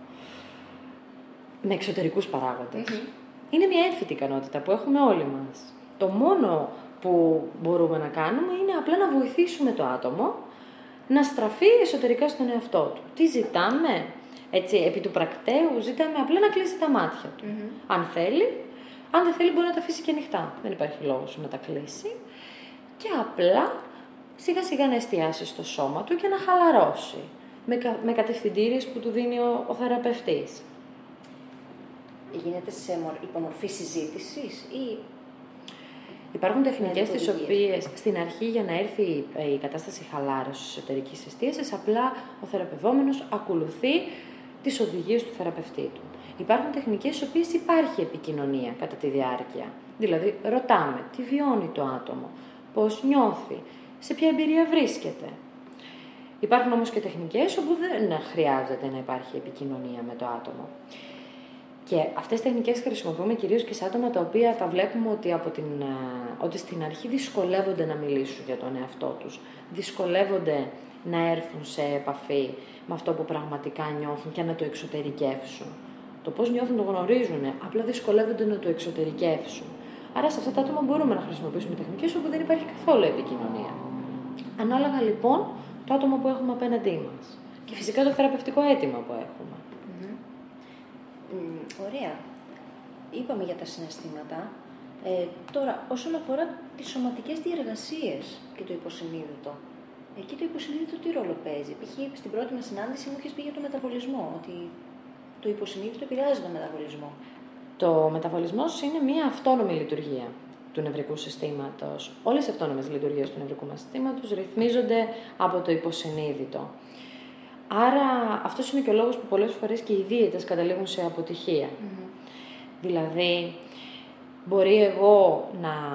με εξωτερικούς παράγοντες. Είναι μια έμφυτη ικανότητα που έχουμε όλοι μας. Το μόνο που μπορούμε να κάνουμε είναι απλά να βοηθήσουμε το άτομο να στραφεί εσωτερικά στον εαυτό του. Τι ζητάμε? Έτσι, επί του πρακτέου ζητάμε απλά να κλείσει τα μάτια του. Αν θέλει, αν δεν θέλει μπορεί να τα αφήσει και ανοιχτά. Δεν υπάρχει λόγος να τα κλείσει. Και απλά σιγά σιγά να εστιάσει στο σώμα του και να χαλαρώσει. Με κατευθυντήριες που του δίνει ο θεραπευτής. Γίνεται σε υπομορφή συζήτησης ή... Υπάρχουν τεχνικές τις οποίες στην αρχή για να έρθει η κατάσταση χαλάρωσης εσωτερικής εστίασης, απλά ο θεραπευόμενος ακολουθεί τις οδηγίες του θεραπευτή του. Υπάρχουν τεχνικές στις οποίες υπάρχει επικοινωνία κατά τη διάρκεια. Δηλαδή, ρωτάμε τι βιώνει το άτομο, πώς νιώθει, σε ποια εμπειρία βρίσκεται. Υπάρχουν όμως και τεχνικές όπου δεν χρειάζεται να υπάρχει επικοινωνία με το άτομο. Και αυτές τις τεχνικές χρησιμοποιούμε κυρίως και σε άτομα τα οποία τα βλέπουμε ότι στην αρχή δυσκολεύονται να μιλήσουν για τον εαυτό τους. Δυσκολεύονται να έρθουν σε επαφή με αυτό που πραγματικά νιώθουν και να το εξωτερικεύσουν. Το πώς νιώθουν το γνωρίζουν, απλά δυσκολεύονται να το εξωτερικεύσουν. Άρα σε αυτά τα άτομα μπορούμε να χρησιμοποιήσουμε τεχνικές όπου δεν υπάρχει καθόλου επικοινωνία. Ανάλογα λοιπόν το άτομο που έχουμε απέναντί μας. Και φυσικά το θεραπευτικό αίτημα που έχουμε. Ωραία. Είπαμε για τα συναισθήματα. Τώρα, όσον αφορά τις σωματικές διεργασίες και το υποσυνείδητο, εκεί το υποσυνείδητο τι ρόλο παίζει? Π.χ. στην πρώτη μας συνάντηση μου είχες πει για το μεταβολισμό, ότι το υποσυνείδητο επηρεάζει τον μεταβολισμό. Το μεταβολισμός είναι μια αυτόνομη λειτουργία του νευρικού συστήματος. Όλες οι αυτόνομες λειτουργίες του νευρικού μας συστήματος ρυθμίζονται από το υποσυνείδητο. Άρα αυτός είναι και ο λόγος που πολλές φορές και οι δίαιτες καταλήγουν σε αποτυχία. Δηλαδή, μπορεί εγώ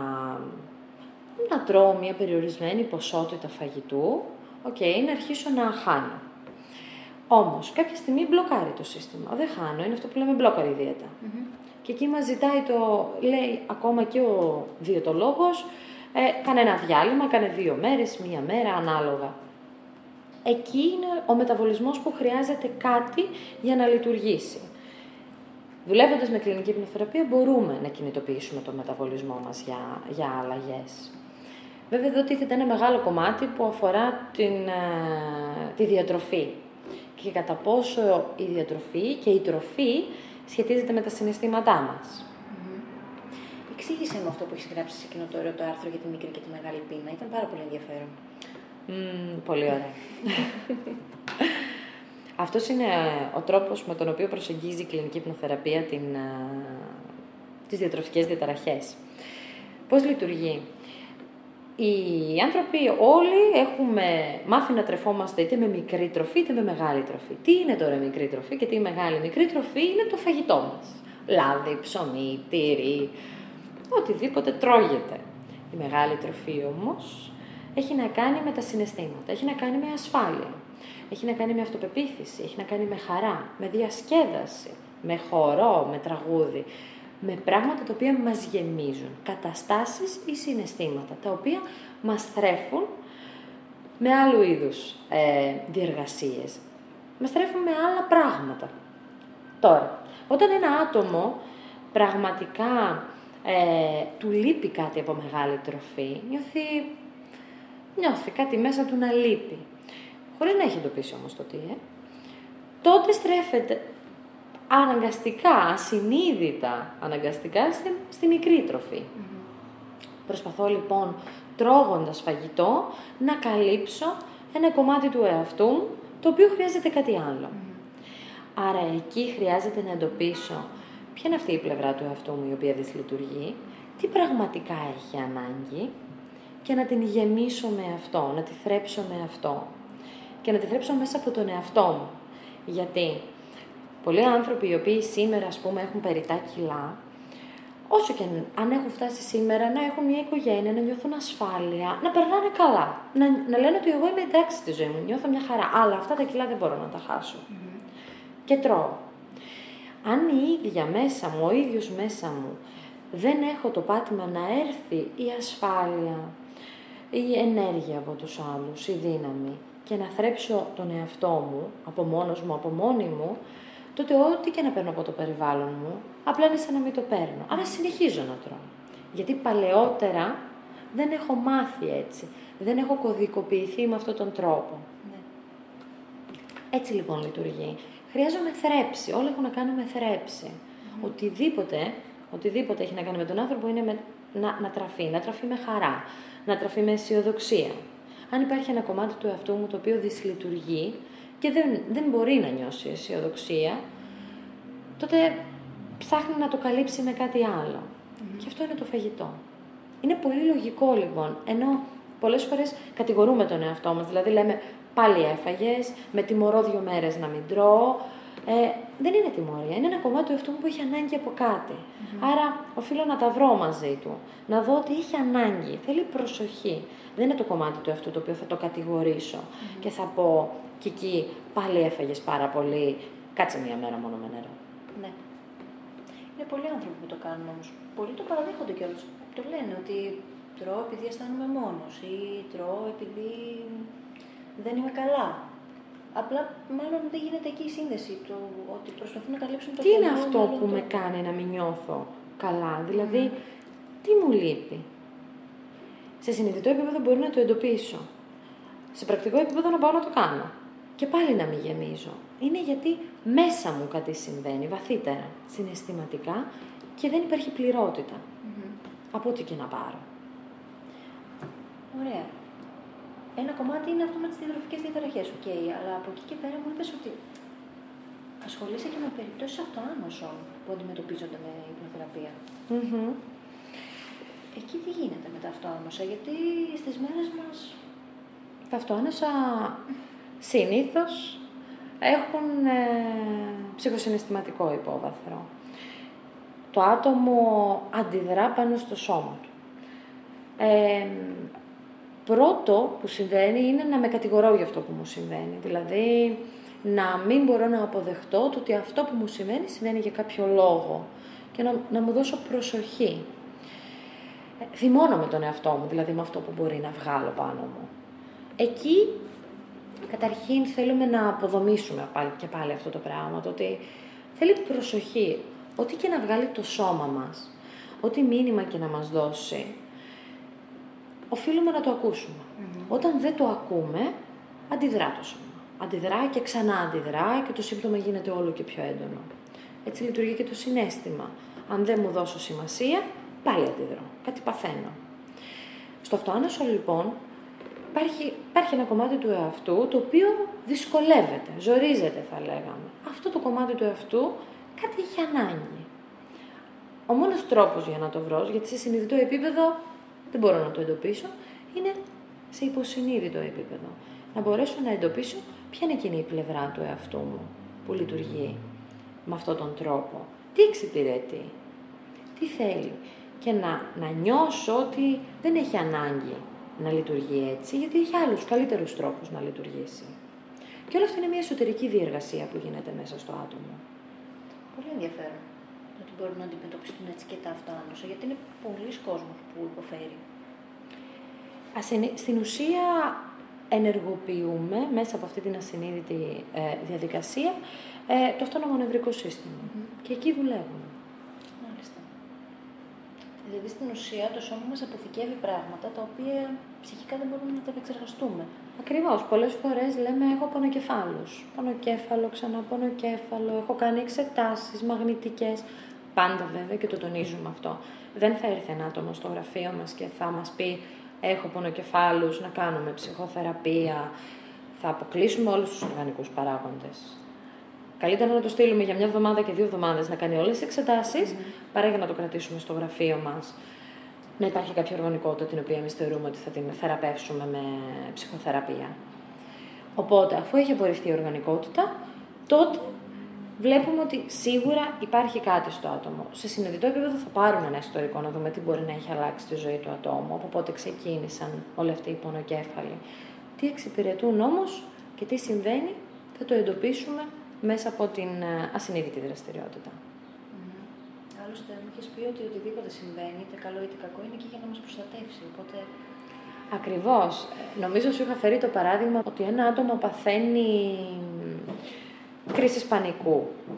να τρώω μια περιορισμένη ποσότητα φαγητού, να αρχίσω να χάνω. Όμως, κάποια στιγμή μπλοκάρει το σύστημα. Δεν χάνω, είναι αυτό που λέμε μπλόκαρη δίαιτα. Και εκεί μας ζητάει λέει ακόμα και ο διαιτολόγος, κάνε ένα διάλειμμα, κάνε 2 μέρες, 1 μέρα, ανάλογα. Εκεί είναι ο μεταβολισμός που χρειάζεται κάτι για να λειτουργήσει. Δουλεύοντας με κλινική υπνοθεραπεία μπορούμε να κινητοποιήσουμε τον μεταβολισμό μας για αλλαγές. Βέβαια εδώ τίθεται ένα μεγάλο κομμάτι που αφορά τη διατροφή και κατά πόσο η διατροφή και η τροφή σχετίζεται με τα συναισθήματά μας. Εξήγησέ μου αυτό που έχεις γράψει σε εκείνο το άρθρο για τη μικρή και τη μεγάλη πείνα. Ήταν πάρα πολύ ενδιαφέρον. Πολύ ωραία. Αυτός είναι ο τρόπος με τον οποίο προσεγγίζει η κλινική υπνοθεραπεία τις διατροφικές διαταραχές. Πώς λειτουργεί? Οι άνθρωποι όλοι έχουμε μάθει να τρεφόμαστε είτε με μικρή τροφή είτε με μεγάλη τροφή. Τι είναι τώρα μικρή τροφή και τι είναι μεγάλη? Μικρή τροφή είναι το φαγητό μας. Λάδι, ψωμί, τύρι, οτιδήποτε τρώγεται. Η μεγάλη τροφή όμως έχει να κάνει με τα συναισθήματα, έχει να κάνει με ασφάλεια, έχει να κάνει με αυτοπεποίθηση, έχει να κάνει με χαρά, με διασκέδαση, με χορό, με τραγούδι, με πράγματα τα οποία μας γεμίζουν, καταστάσεις ή συναισθήματα, τα οποία μας θρέφουν με άλλου είδους διεργασίες, μας θρέφουν με άλλα πράγματα. Τώρα, όταν ένα άτομο πραγματικά του λείπει κάτι από μεγάλη τροφή, νιώθει κάτι μέσα του να λείπει, χωρίς να έχει εντοπίσει όμως το τι, τότε στρέφεται αναγκαστικά, ασυνείδητα, στη μικρή τροφή. Προσπαθώ λοιπόν, τρώγοντας φαγητό, να καλύψω ένα κομμάτι του εαυτού μου, το οποίο χρειάζεται κάτι άλλο. Άρα εκεί χρειάζεται να εντοπίσω ποια είναι αυτή η πλευρά του εαυτού μου η οποία δυσλειτουργεί, τι πραγματικά έχει ανάγκη και να την γεμίσω με αυτό, να τη θρέψω με αυτό και να τη θρέψω μέσα από τον εαυτό μου. Γιατί πολλοί άνθρωποι οι οποίοι σήμερα έχουν περιττά κιλά, όσο και αν έχουν φτάσει σήμερα να έχουν μια οικογένεια, να νιώθουν ασφάλεια, να περνάνε καλά, να λένε ότι εγώ είμαι εντάξει στη ζωή μου, νιώθω μια χαρά, αλλά αυτά τα κιλά δεν μπορώ να τα χάσω. Και τρώω. Αν η ίδια μέσα μου, ο ίδιος μέσα μου, δεν έχω το πάτημα να έρθει η ασφάλεια, η ενέργεια από τους άλλους, η δύναμη και να θρέψω τον εαυτό μου, από μόνος μου, από μόνη μου, τότε ό,τι και να παίρνω από το περιβάλλον μου, απλά είναι σαν να μην το παίρνω. Άρα συνεχίζω να τρώω. Γιατί παλαιότερα δεν έχω μάθει έτσι. Δεν έχω κωδικοποιηθεί με αυτόν τον τρόπο. Ναι. Έτσι λοιπόν λειτουργεί. Χρειάζομαι θρέψη. Όλα έχουν να κάνουν με θρέψη. Οτιδήποτε έχει να κάνει με τον άνθρωπο είναι να τραφεί με χαρά, να τραφεί με αισιοδοξία. Αν υπάρχει ένα κομμάτι του εαυτού μου το οποίο δυσλειτουργεί και δεν μπορεί να νιώσει αισιοδοξία, τότε ψάχνει να το καλύψει με κάτι άλλο. Και αυτό είναι το φαγητό. Είναι πολύ λογικό λοιπόν, ενώ πολλές φορές κατηγορούμε τον εαυτό μας, δηλαδή λέμε πάλι έφαγες, με τιμωρώ 2 μέρες να μην τρώω. Δεν είναι τιμωρία, είναι ένα κομμάτι του εαυτού μου που έχει ανάγκη από κάτι. Άρα οφείλω να τα βρω μαζί του, να δω ότι έχει ανάγκη, θέλει προσοχή. Δεν είναι το κομμάτι του εαυτού το οποίο θα το κατηγορήσω και θα πω και εκεί πάλι έφαγες πάρα πολύ, κάτσε 1 μέρα μόνο με νερό. Ναι. Είναι πολλοί άνθρωποι που το κάνουν όμως. Πολλοί το παραδέχονται κιόλας. Το λένε ότι τρώω επειδή αισθάνομαι μόνος ή τρώω επειδή δεν είμαι καλά. Απλά μάλλον δεν γίνεται εκεί η σύνδεση, το ότι προσπαθούν να καλύψουν το τι είναι κενό, αυτό μάλλον που με κάνει να μην νιώθω καλά, δηλαδή τι μου λείπει. Σε συνειδητό επίπεδο μπορεί να το εντοπίσω. Σε πρακτικό επίπεδο να πάω να το κάνω. Και πάλι να μην γεμίζω. Είναι γιατί μέσα μου κάτι συμβαίνει, βαθύτερα, συναισθηματικά και δεν υπάρχει πληρότητα. Από ό,τι και να πάρω. Ωραία. Ένα κομμάτι είναι αυτό με τις διατροφικές διαταραχές, αλλά από εκεί και πέρα μου είπες ότι ασχολείσαι και με περιπτώσεις αυτοάνωσων που αντιμετωπίζονται με υπνοθεραπεία. Εκεί τι γίνεται με τα αυτοάνοσα, γιατί στις μέρες μας τα αυτοάνοσα συνήθως έχουν ψυχοσυναισθηματικό υπόβαθρο. Το άτομο αντιδρά πάνω στο σώμα του. Πρώτο που συμβαίνει είναι να με κατηγορώ για αυτό που μου συμβαίνει. Δηλαδή, να μην μπορώ να αποδεχτώ το ότι αυτό που μου συμβαίνει για κάποιο λόγο και να μου δώσω προσοχή. Θυμώνω τον εαυτό μου, δηλαδή με αυτό που μπορεί να βγάλω πάνω μου. Εκεί, καταρχήν, θέλουμε να αποδομήσουμε και πάλι αυτό το πράγμα, το ότι θέλει προσοχή. Ό,τι και να βγάλει το σώμα μας, ό,τι μήνυμα και να μας δώσει, οφείλουμε να το ακούσουμε. Όταν δεν το ακούμε, αντιδρά το σώμα. Αντιδρά και ξανά αντιδρά και το σύμπτωμα γίνεται όλο και πιο έντονο. Έτσι λειτουργεί και το συναίσθημα. Αν δεν μου δώσω σημασία, πάλι αντιδρώ. Κάτι παθαίνω. Στο αυτοάνωσο, λοιπόν, υπάρχει ένα κομμάτι του εαυτού το οποίο δυσκολεύεται, ζορίζεται θα λέγαμε. Αυτό το κομμάτι του εαυτού κάτι έχει ανάγκη. Ο μόνος τρόπος για να το βρω, γιατί σε συνειδητό επίπεδο δεν μπορώ να το εντοπίσω, είναι σε υποσυνείδητο επίπεδο. Να μπορέσω να εντοπίσω ποια είναι εκείνη η πλευρά του εαυτού μου που λειτουργεί με αυτόν τον τρόπο. Τι εξυπηρετεί, τι θέλει. Και να νιώσω ότι δεν έχει ανάγκη να λειτουργεί έτσι, γιατί έχει άλλους καλύτερους τρόπους να λειτουργήσει. Και όλο αυτό είναι μια εσωτερική διεργασία που γίνεται μέσα στο άτομο. Πολύ ενδιαφέρον ότι μπορούν να αντιμετωπιστούν έτσι και τα αυτοάνωσα, γιατί είναι πολλοί κόσμος που υποφέρει. Στην ουσία ενεργοποιούμε μέσα από αυτή την ασυνείδητη διαδικασία το αυτόνομο νευρικό σύστημα. Και εκεί δουλεύουμε. Μάλιστα. Δηλαδή στην ουσία το σώμα μας αποθηκεύει πράγματα τα οποία ψυχικά δεν μπορούμε να τα επεξεργαστούμε. Ακριβώς. Πολλές φορές λέμε έχω πονοκεφάλους. Πονοκέφαλο, ξανά πονοκέφαλο, έχω κάνει εξετάσεις μαγνητικές. Πάντα βέβαια και το τονίζουμε αυτό. Δεν θα έρθει ένα άτομο στο γραφείο μας και θα μας πει έχω πονοκεφάλους, να κάνουμε ψυχοθεραπεία. Θα αποκλείσουμε όλους τους οργανικούς παράγοντες. Καλύτερα να το στείλουμε για 1 εβδομάδα και 2 εβδομάδες να κάνει όλες τις εξετάσεις, παρά για να το κρατήσουμε στο γραφείο μας. Να υπάρχει κάποια οργανικότητα την οποία εμείς θεωρούμε ότι θα την θεραπεύσουμε με ψυχοθεραπεία. Οπότε, αφού έχει απορριφθεί η οργανικότητα, τότε βλέπουμε ότι σίγουρα υπάρχει κάτι στο άτομο. Σε συνειδητό επίπεδο θα πάρουμε ένα ιστορικό να δούμε τι μπορεί να έχει αλλάξει στη ζωή του ατόμου, από πότε ξεκίνησαν όλοι αυτοί οι πονοκέφαλοι. Τι εξυπηρετούν όμως και τι συμβαίνει, θα το εντοπίσουμε μέσα από την ασυνείδητη δραστηριότητα. Άλλωστε, μου είχες πει ότι οτιδήποτε συμβαίνει, είτε καλό είτε κακό, είναι εκεί για να μας προστατεύσει. Οπότε... Ακριβώς. Νομίζω σου είχα φέρει το παράδειγμα ότι ένα άτομο παθαίνει κρίσεις πανικού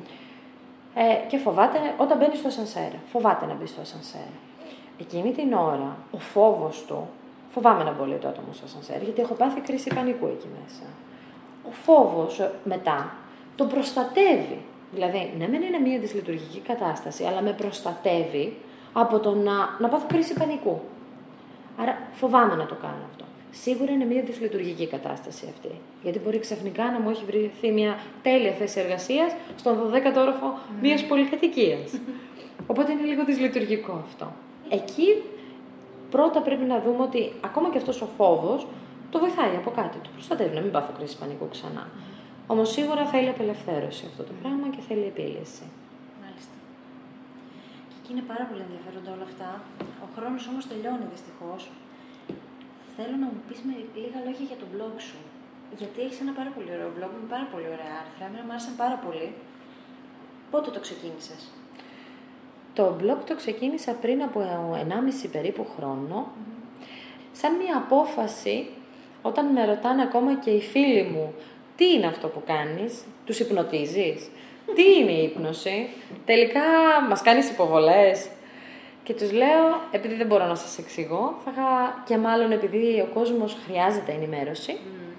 και φοβάται όταν μπαίνει στο ασανσέρ. Φοβάται να μπει στο ασανσέρ. Εκείνη την ώρα, ο φόβος του, φοβάμαι να μπω το άτομο στο ασανσέρ, γιατί έχω πάθει κρίση πανικού εκεί μέσα. Ο φόβος μετά τον προστατεύει. Δηλαδή, ναι, μεν είναι μια δυσλειτουργική κατάσταση, αλλά με προστατεύει από το να πάθω κρίση πανικού. Άρα, φοβάμαι να το κάνω αυτό. Σίγουρα είναι μια δυσλειτουργική κατάσταση αυτή. Γιατί μπορεί ξαφνικά να μου έχει βρεθεί μια τέλεια θέση εργασίας στον 12ο όροφο μιας πολυκατοικίας. Οπότε είναι λίγο δυσλειτουργικό αυτό. Εκεί πρώτα πρέπει να δούμε ότι ακόμα και αυτός ο φόβος το βοηθάει από κάτι. Το προστατεύει να μην πάθω κρίση πανικού ξανά. Όμως σίγουρα θέλει απελευθέρωση αυτό το πράγμα και θέλει επίλυση. Μάλιστα. Και εκεί είναι πάρα πολύ ενδιαφέροντα όλα αυτά. Ο χρόνος όμως τελειώνει δυστυχώς. Θέλω να μου πεις με λίγα λόγια για το blog σου. Γιατί έχεις ένα πάρα πολύ ωραίο blog με πάρα πολύ ωραία άρθρα. Εμένα μου άρεσαν πάρα πολύ. Πότε το ξεκίνησες? Το blog το ξεκίνησα πριν από 1,5 περίπου χρόνο, σαν μια απόφαση, όταν με ρωτάνε ακόμα και οι φίλοι μου, τι είναι αυτό που κάνεις, τους υπνοτίζεις, τι είναι η ύπνωση, τελικά μας κάνεις υποβολές. Και τους λέω, επειδή δεν μπορώ να σας εξηγώ, και μάλλον επειδή ο κόσμος χρειάζεται ενημέρωση,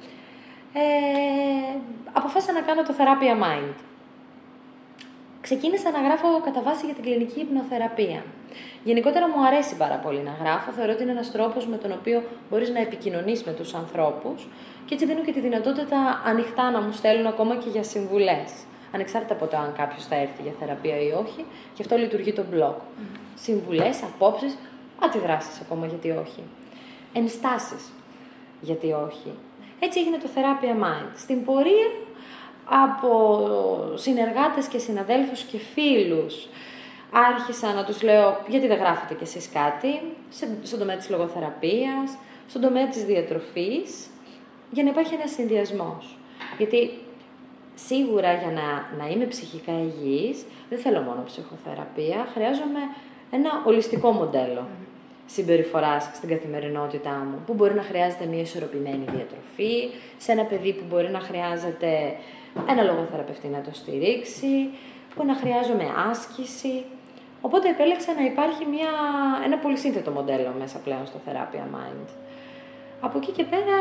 αποφάσισα να κάνω το Therapia Mind. Ξεκίνησα να γράφω κατά βάση για την κλινική υπνοθεραπεία. Γενικότερα μου αρέσει πάρα πολύ να γράφω, θεωρώ ότι είναι ένας τρόπος με τον οποίο μπορείς να επικοινωνείς με τους ανθρώπους και έτσι δίνω και τη δυνατότητα ανοιχτά να μου στέλνουν ακόμα και για συμβουλές. Ανεξάρτητα από το αν κάποιος θα έρθει για θεραπεία ή όχι, και αυτό λειτουργεί το blog. Συμβουλές, απόψεις, αντιδράσεις ακόμα, γιατί όχι. Ενστάσεις, γιατί όχι. Έτσι έγινε το Therapia Mind. Στην πορεία, από συνεργάτες και συναδέλφους και φίλους, άρχισα να τους λέω, γιατί δεν γράφετε κι εσείς κάτι, στον τομέα της λογοθεραπείας, στον τομέα της διατροφής, για να υπάρχει ένας συνδυασμός. Γιατί σίγουρα για να είμαι ψυχικά υγιής, δεν θέλω μόνο ψυχοθεραπεία, χρειάζομαι ένα ολιστικό μοντέλο συμπεριφοράς στην καθημερινότητά μου, που μπορεί να χρειάζεται μια ισορροπημένη διατροφή, σε ένα παιδί που μπορεί να χρειάζεται ένα λογοθεραπευτή να το στηρίξει, που να χρειάζομαι άσκηση. Οπότε επέλεξα να υπάρχει ένα πολυσύνθετο μοντέλο μέσα πλέον στο Therapia Mind. Από εκεί και πέρα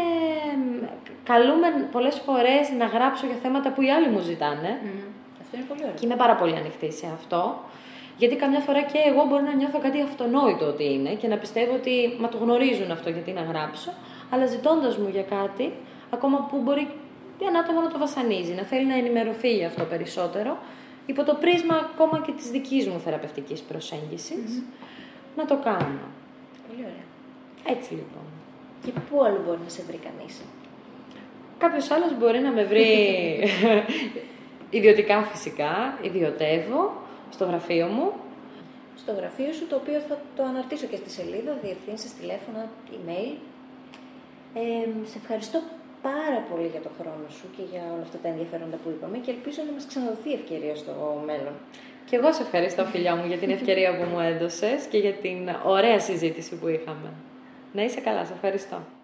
καλούμε πολλές φορές να γράψω για θέματα που οι άλλοι μου ζητάνε. Αυτό είναι πολύ ωραίο. Και είμαι πάρα πολύ ανοιχτή σε αυτό. Γιατί καμιά φορά και εγώ μπορώ να νιώθω κάτι αυτονόητο ότι είναι και να πιστεύω ότι το γνωρίζουν αυτό γιατί να γράψω, αλλά ζητώντας μου για κάτι, ακόμα που μπορεί ένα άτομο να το βασανίζει, να θέλει να ενημερωθεί για αυτό περισσότερο, υπό το πρίσμα ακόμα και της δικής μου θεραπευτικής προσέγγισης, να το κάνω. Πολύ ωραία. Έτσι λοιπόν. Και πού άλλο μπορεί να σε βρει κανείς? Κάποιος άλλος μπορεί να με βρει ιδιωτικά φυσικά, ιδιωτεύω, στο γραφείο μου. Στο γραφείο σου, το οποίο θα το αναρτήσω και στη σελίδα, διευθύνσεις, τηλέφωνα, email. Σε ευχαριστώ πάρα πολύ για το χρόνο σου και για όλα αυτά τα ενδιαφέροντα που είπαμε και ελπίζω να μας ξαναδοθεί ευκαιρία στο μέλλον. Και εγώ σε ευχαριστώ, φιλιά μου, για την ευκαιρία που μου έδωσες και για την ωραία συζήτηση που είχαμε. Να είσαι καλά, σε ευχαριστώ.